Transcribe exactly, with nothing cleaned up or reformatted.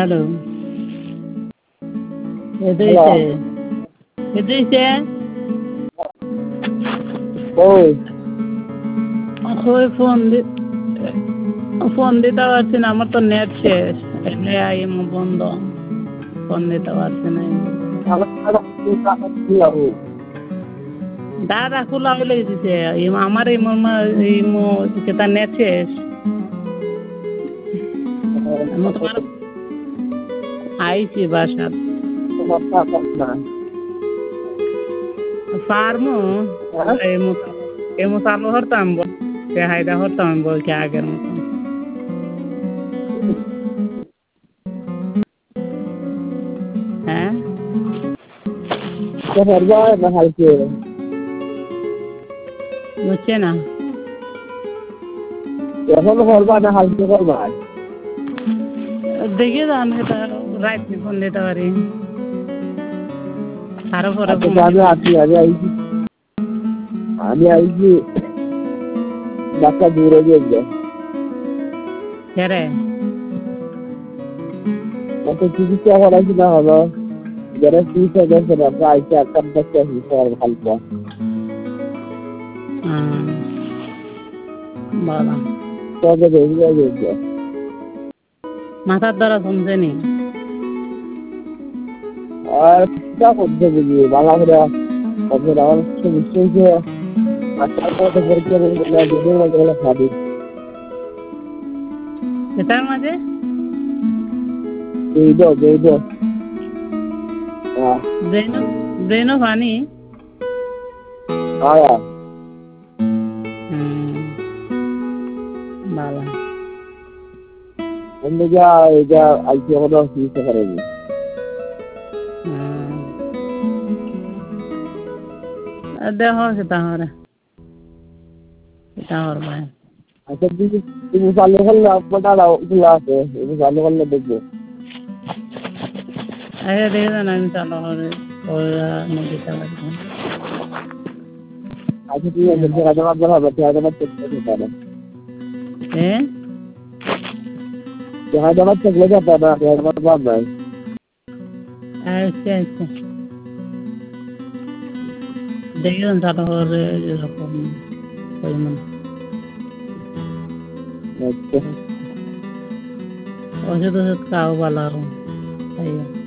hello এদিকে এদিকে ওই ওই ফোন দি ফোন দিতে পারছি না আমার তো নেট শেষ এলে আইএম বন্ধ ফোন দিতে পারছি না দাদা খোলা হলে দিছে আমার এই ইমো তার নেট শেষ আমি তোমার আইছি বাসা ফার্মো এমো এমো চালু করতাম হায়দা করতাম বলছি আগের মতো হ্যাঁ বুঝছে না এখন করবা না হালকা করবা দেখি যান রাত ফোন দিতে পারি আরো পরে আমি আছি আমি আইছি আমি আইছি বাচ্চা দূরে গিয়ে রে কত চিকিৎসা করাইছি না হলো যারা চিকিৎসা করছে না আইসি একটা বাচ্চা হিসাব হালকা বলা তবে দেখে গিয়ে মাথার দ্বারা শুনছে নি আর চিন্তা করতে বুঝি বালা করে তারপরে আমার নিশ্চয়ই আচ্ছা কত পরীক্ষা করে দুদিন মাঝে গেলে খাবি এটার মাঝে এই দো এই দো ব্রেনো ব্রেনো পানি আয়া ভালো এমনি যা এটা আইসি কোনো চিকিৎসা করেনি দেহ সেটা হরে সেটা হর ভাই আচ্ছা তুমি তুমি চালু করলে আপনারটা খোলা আছে তুমি চালু করলে দেখবো আরে দেখে না আমি চালু করে ওরা নদীতে পারবো আচ্ছা ঠিক আছে দেখা যাবার পর হবে দেখা যাবার চেক করতে পারে হ্যাঁ দেখা যাবার চেক লেগে পাবে না দেখা যাবার পর নাই আচ্ছা আচ্ছা দেখবেন চালু করে এরকম পরিমাণ আচ্ছা ওষুধ ওষুধ খাও ভালো তাই